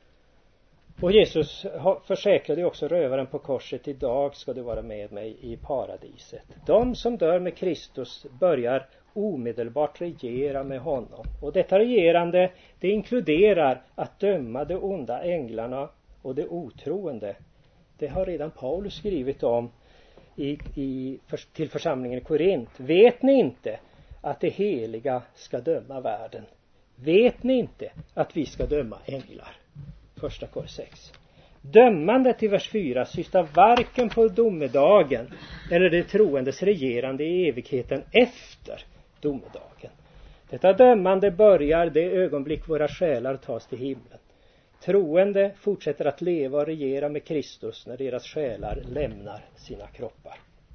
Och Jesus försäkrade också rövaren på korset: idag ska du vara med mig i paradiset. De som dör med Kristus börjar omedelbart regera med honom. Och detta regerande, det inkluderar att döma de onda änglarna och de otroende. Det har redan Paulus skrivit om i, i, för, till församlingen i Korint. Vet ni inte att det heliga ska döma världen? Vet ni inte att vi ska döma änglar? Första kor sex. Dömandet i vers fyra syftar varken på domedagen eller det troendes regerande i evigheten efter domedagen. Detta dömande börjar det ögonblick våra själar tas till himlen. Troende fortsätter att leva och regera med Kristus när deras själar lämnar sina kroppar.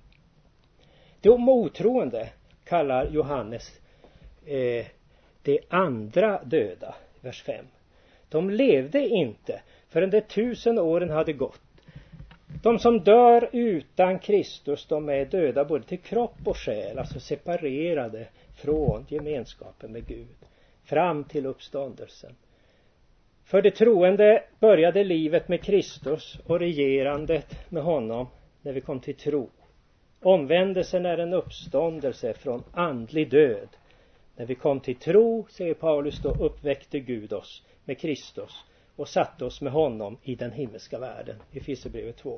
De otroende kallar Johannes eh, det andra döda, vers fem. De levde inte förrän de tusen åren hade gått. De som dör utan Kristus, de är döda både till kropp och själ, alltså separerade från gemenskapen med Gud, fram till uppståndelsen. För det troende började livet med Kristus och regerandet med honom när vi kom till tro. Omvändelsen är en uppståndelse från andlig död. När vi kom till tro, säger Paulus, då uppväckte Gud oss med Kristus och satte oss med honom i den himmelska världen. I Efesierbrevet två.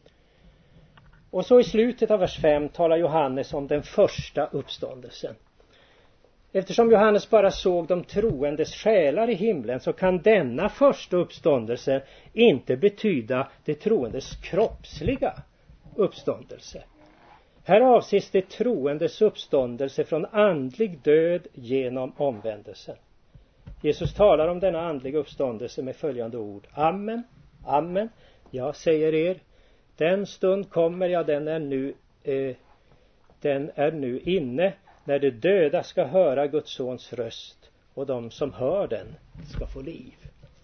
Och så i slutet av vers fem talar Johannes om den första uppståndelsen. Eftersom Johannes bara såg de troendes själar i himlen, så kan denna första uppståndelse inte betyda det troendes kroppsliga uppståndelse. Här avses det troendes uppståndelse från andlig död genom omvändelsen. Jesus talar om denna andliga uppståndelse med följande ord: Amen, amen, jag säger er, den stund kommer, ja den är nu, eh, den är nu inne, när de döda ska höra Guds sons röst, och de som hör den ska få liv.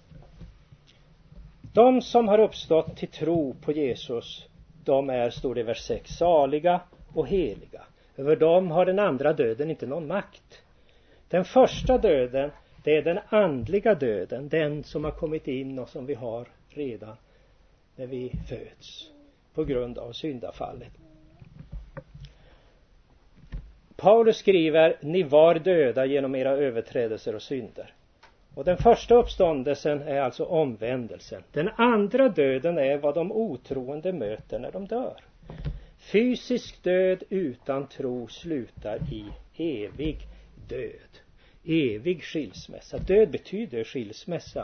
De som har uppstått till tro på Jesus, de är, står det i vers sex, saliga och heliga. Över dem har den andra döden inte någon makt. Den första döden, det är den andliga döden, den som har kommit in och som vi har redan när vi föds på grund av syndafallet. Paulus skriver: ni var döda genom era överträdelser och synder. Och den första uppståndelsen är alltså omvändelsen. Den andra döden är vad de otroende möter när de dör. Fysisk död utan tro slutar i evig död. Evig skilsmässa. Död betyder skilsmässa.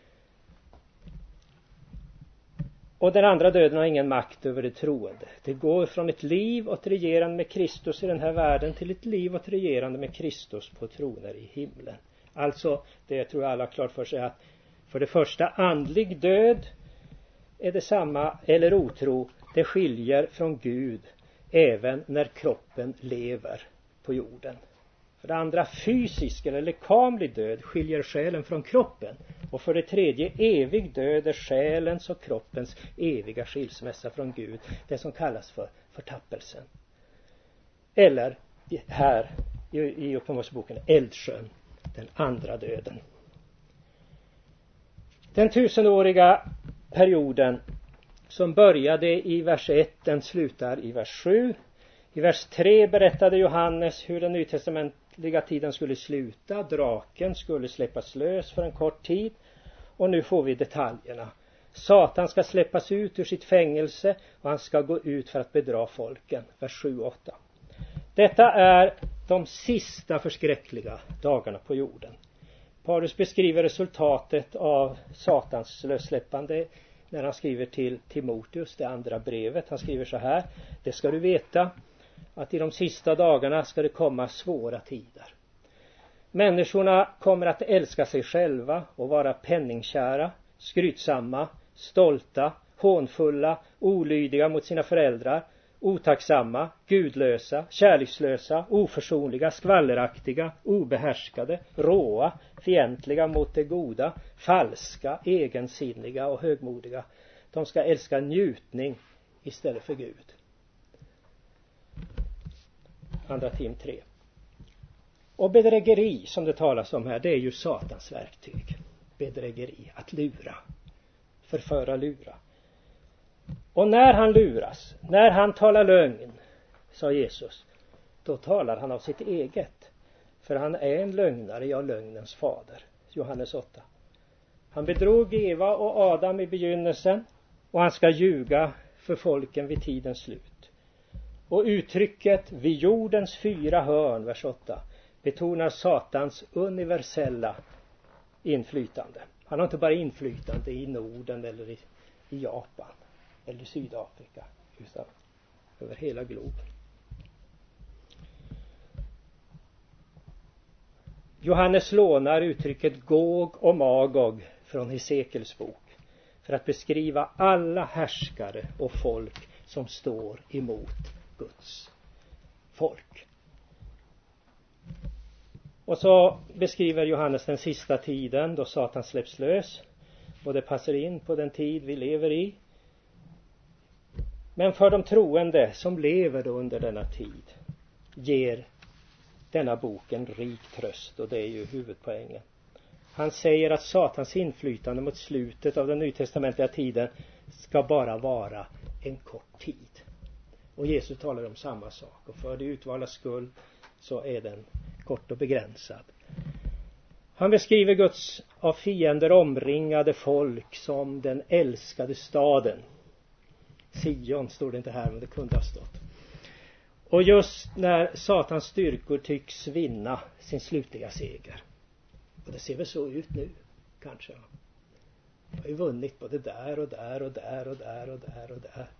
Och den andra döden har ingen makt över det troende. Det går från ett liv och ett regerande med Kristus i den här världen till ett liv och ett regerande med Kristus på troner i himlen. Alltså, det tror jag alla har klart för sig, att för det första, andlig död är det samma, eller otro, det skiljer från Gud även när kroppen lever på jorden. För det andra, fysisk eller lekamlig död skiljer själen från kroppen. Och för det tredje, evig död är själens och kroppens eviga skilsmässa från Gud. Det som kallas för förtappelsen. Eller här i, i Uppenbarelseboken, eldsjön, den andra döden. Den tusenåriga perioden som började i vers ett, den slutar i vers sju. I vers tre berättade Johannes hur den nytestamentliga tiden skulle sluta. Draken skulle släppas lös för en kort tid. Och nu får vi detaljerna. Satan ska släppas ut ur sitt fängelse och han ska gå ut för att bedra folken. Vers sju och åtta. Detta är de sista förskräckliga dagarna på jorden. Paulus beskriver resultatet av Satans lössläppande när han skriver till Timoteus, det andra brevet. Han skriver så här: det ska du veta, att i de sista dagarna ska det komma svåra tider. Människorna kommer att älska sig själva och vara penningkära, skrytsamma, stolta, hånfulla, olydiga mot sina föräldrar, otacksamma, gudlösa, kärlekslösa, oförsonliga, skvalleraktiga, obehärskade, råa, fientliga mot det goda, falska, egensinniga och högmodiga. De ska älska njutning istället för Gud. Andra Tim tre. Och bedrägeri som det talas om här, det är ju Satans verktyg. Bedrägeri, att lura, förföra, lura. Och när han luras, när han talar lögn, sa Jesus, då talar han av sitt eget. För han är en lögnare, ja, lögnens fader. Johannes åtta. Han bedrog Eva och Adam i begynnelsen och han ska ljuga för folken vid tidens slut. Och uttrycket vid jordens fyra hörn, vers åtta, betonar Satans universella inflytande. Han har inte bara inflytande i Norden eller i, i Japan eller Sydafrika, utan över hela globen. Johannes lånar uttrycket Gog och Magog från Hesekiels bok för att beskriva alla härskare och folk som står emot Guds folk. Och så beskriver Johannes den sista tiden då Satan släpps lös, och det passar in på den tid vi lever i. Men för de troende som lever då under denna tid ger denna bok en rik tröst, och det är ju huvudpoängen. Han säger att Satans inflytande mot slutet av den nytestamentliga tiden ska bara vara en kort tid. Och Jesus talar om samma sak, och för det utvalda skull så är den kort och begränsad. Han beskriver Guds av fiender omringade folk som den älskade staden. Sion står det inte här, men det kunde ha stått. Och just när Satans styrkor tycks vinna sin slutliga seger. Och det ser väl så ut nu, kanske. Jag har ju vunnit både där och där och där och där och där och där.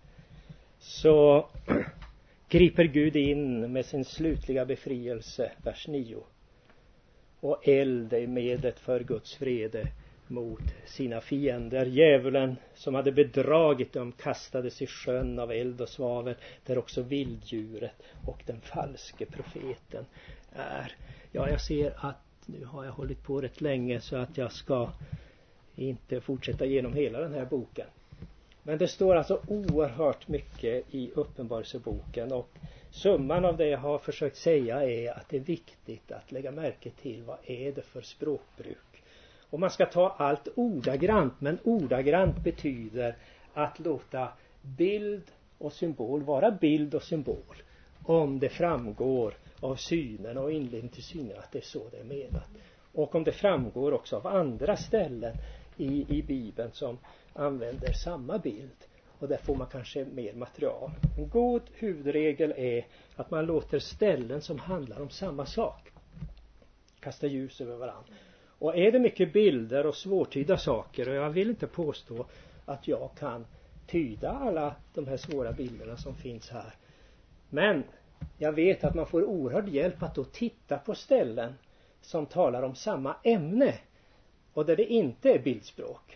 Så griper Gud in med sin slutliga befrielse, vers nio. Och eld är medlet för Guds vrede mot sina fiender. Djävulen som hade bedragit dem kastades i sjön av eld och svavel, där också vilddjuret och den falske profeten är. Ja, jag ser att nu har jag hållit på rätt länge, så att jag ska inte fortsätta genom hela den här boken. Men det står alltså oerhört mycket i Uppenbarelseboken, och summan av det jag har försökt säga är att det är viktigt att lägga märke till vad är det för språkbruk. Och man ska ta allt ordagrant, men ordagrant betyder att låta bild och symbol vara bild och symbol, om det framgår av synen och inledning till synen att det är så det är menat. Och om det framgår också av andra ställen i, i Bibeln som använder samma bild, och där får man kanske mer material. En god huvudregel är att man låter ställen som handlar om samma sak kasta ljus över varandra. Och är det mycket bilder och svårtydda saker, och jag vill inte påstå att jag kan tyda alla de här svåra bilderna som finns här, men jag vet att man får oerhörd hjälp att då titta på ställen som talar om samma ämne och där det inte är bildspråk.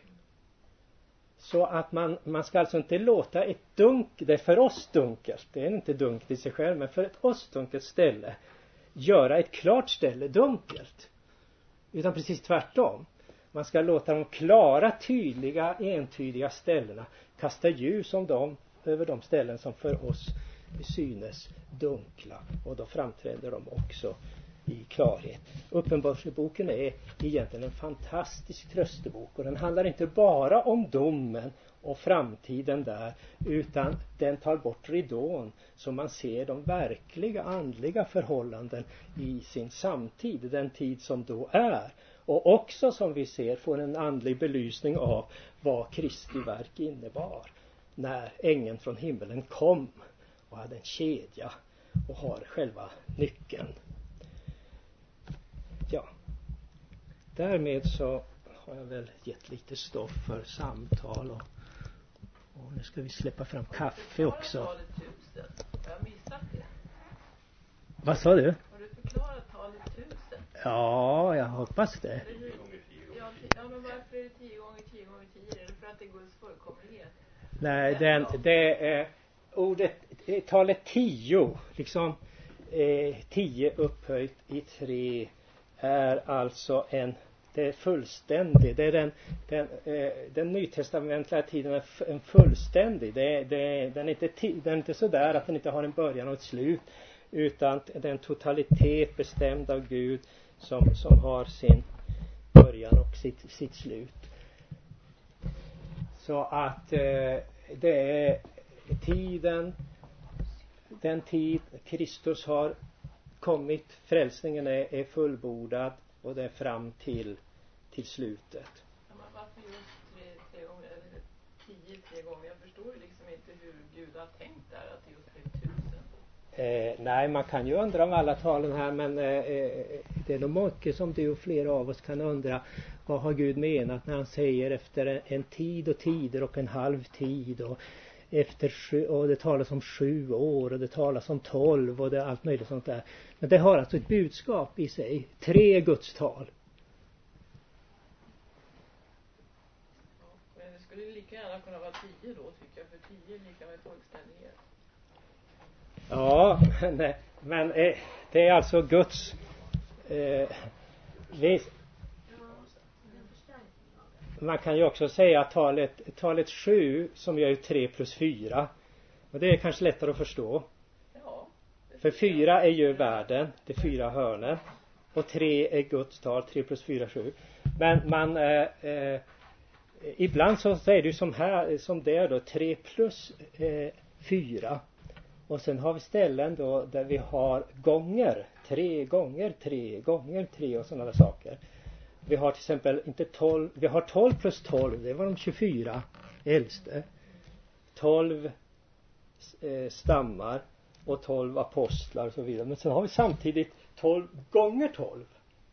Så att man, man ska alltså inte låta ett dunk, det är för oss dunkelt, det är inte dunkelt i sig själv, men för ett oss dunkelt ställe göra ett klart ställe dunkelt. Utan precis tvärtom. Man ska låta de klara, tydliga, entydiga ställena kasta ljus om dem, över de ställen som för oss synes dunkla. Och då framträder de också i klarhet. Uppenbarelseboken är egentligen en fantastisk tröstebok. Och den handlar inte bara om domen och framtiden där, utan den tar bort ridån så man ser de verkliga andliga förhållanden i sin samtid, den tid som då är. Och också, som vi ser, får en andlig belysning av vad Kristi verk innebar när ängeln från himmelen kom och hade en kedja och har själva nyckeln. Ja, därmed så har jag väl gett lite stoff för samtal och, och nu ska vi släppa fram kaffe också. Har du tusen? Jag har missat det. Vad sa du? Har du förklarat talet tusen? Ja, jag hoppas det. Ja, ja, men varför är det tio gånger tio gånger tio? Är det för att det är Guds fullkomlighet? Nej, den, det är ordet, talet tio, liksom eh, tio upphöjt i tre är alltså en, det är fullständig, det är den, den, eh, den nytestamentliga tiden är en fullständig, det, det, den, är inte, den är inte sådär att den inte har en början och ett slut, utan det är en totalitet bestämd av Gud som, som har sin början och sitt, sitt slut. Så att eh, det är tiden, den tid Kristus har kommit, frälsningen är, är fullbordad och det är fram till, till slutet. Ja, men varför just tre, tre gånger, eller tio tre gånger? Jag förstår ju liksom inte hur Gud har tänkt där att det just blir tusen. Eh, nej, man kan ju undra om alla talen här, men eh, det är nog mycket som du och flera av oss kan undra. Vad har Gud menat när han säger efter en, en tid och tider och en halv tid och efter sju, och det talas om sju år och det talas om tolv och det är allt möjligt sånt där. Men det har alltså ett budskap i sig. Tre Guds tal. Ja, men det skulle lika gärna kunna vara tio då, tycker jag, för tio är lika med fullständighet. Ja, men, men eh, det är alltså Guds eh, vis, man kan ju också säga att talet, talet sju som gör ju tre plus fyra. Och det är kanske lättare att förstå. Ja. För fyra är ju världen, det fyra hörnen. Och tre är Guds tal, tre plus fyra, sju. Men man, eh, eh, ibland så är det ju som här, som det är då, tre plus eh, fyra. Och sen har vi ställen då där vi har gånger, tre gånger, tre gånger, tre och sådana saker. Vi har till exempel inte tolv, vi har tolv plus tolv, det var de tjugofyra äldste. tolv eh, stammar och tolv apostlar och så vidare. Men sen har vi samtidigt tolv gånger tolv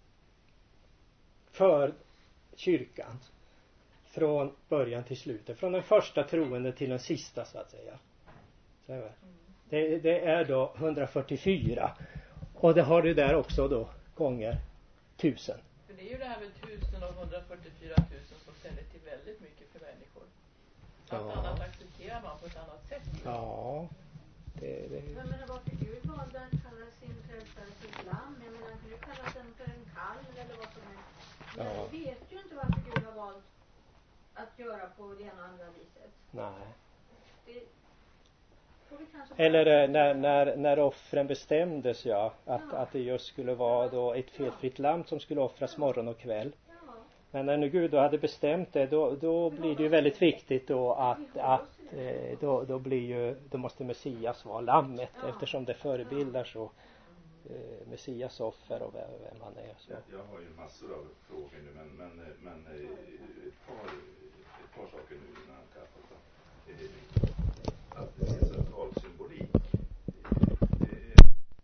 för kyrkan. Från början till slutet. Från den första troende till den sista, så att säga. Så är det. Det är då hundrafyrtiofyra. Och det har du där också då gånger tusen. Det är ju det här med tusen och hundrafyrtiofyra tusen som ställer till väldigt mycket för människor. Allt Ja. annat accepterar man på ett annat sätt. Ja. Det, det. Jag menar, varför Gud valde att kalla sin frälsare för ett lamm? Jag menar, han kunde ju kalla den för en kalv eller vad som helst. Men Ja. vi vet ju inte varför Gud har valt att göra på det ena och andra viset. Nej. Det får vi kanske... Eller eh, när, när, när offren bestämdes, ja. Att, Ja. att det just skulle vara då ett felfritt lamm som skulle offras morgon och kväll. Ja. Men när nu Gud då hade bestämt det, då, då blir det ju väldigt viktigt då att, att eh, då, då blir ju, då måste Messias vara lammet, Ja. eftersom det förebildar så eh, Messias offer och vem, vem han är. Så. Jag har ju massor av frågor nu, men, men, men eh, ett, par, ett par saker nu innan kaffet då. Eh, Att det är central symbolik. Eh,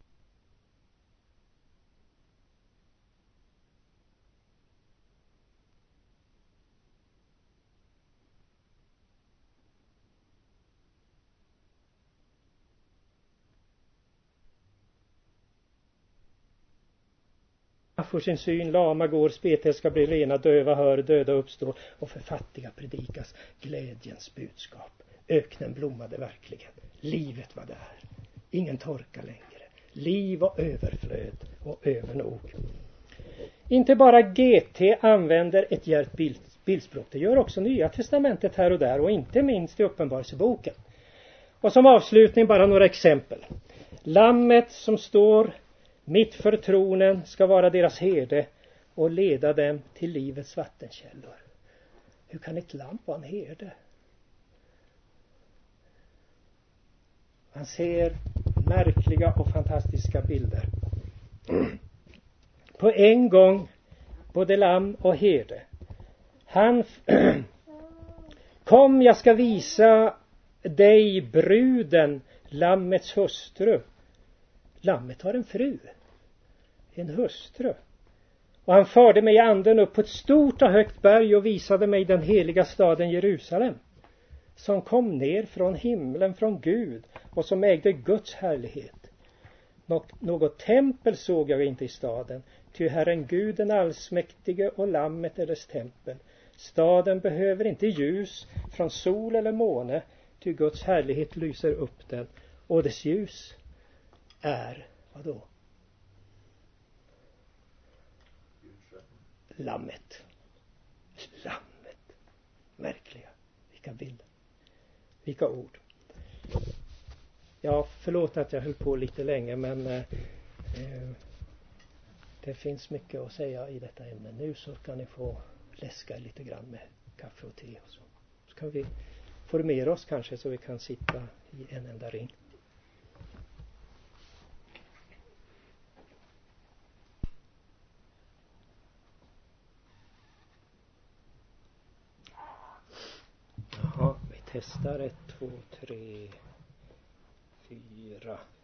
Får sin syn, lama går, spetälska blir rena, döva hör, döda uppstår och för fattiga predikas glädjens budskap. Öknen blommade verkligen, livet var där, ingen torka längre, liv och överflöd och övernog. Inte bara G T använder ett djärvt bild, bildspråk. Det gör också Nya testamentet här och där och inte minst i Uppenbarelseboken. Och som avslutning bara några exempel. Lammet som står mitt för tronen ska vara deras herde och leda dem till livets vattenkällor. Hur kan ett lamm vara en herde? Man ser märkliga och fantastiska bilder. På en gång både lamm och herde. Han kom, jag ska visa dig bruden, lammets hustru. Lammet har en fru, en hustru. Och han förde mig i anden upp på ett stort och högt berg och visade mig den heliga staden Jerusalem, som kom ner från himlen från Gud och som ägde Guds härlighet. Nå- något tempel såg jag inte i staden, ty Herren Gud den allsmäktige och lammet är dess tempel. Staden behöver inte ljus från sol eller måne, ty Guds härlighet lyser upp den, och dess ljus är, vadå? Lammet. Lammet. Märkliga. Vilka bilder. Vilka ord. Ja, förlåt att jag höll på lite länge, men eh, det finns mycket att säga i detta ämne. Nu så kan ni få läska lite grann med kaffe och te och så. Så kan vi formera oss kanske så vi kan sitta i en enda ring. Jaha, vi testar ett, två, tre, fyra.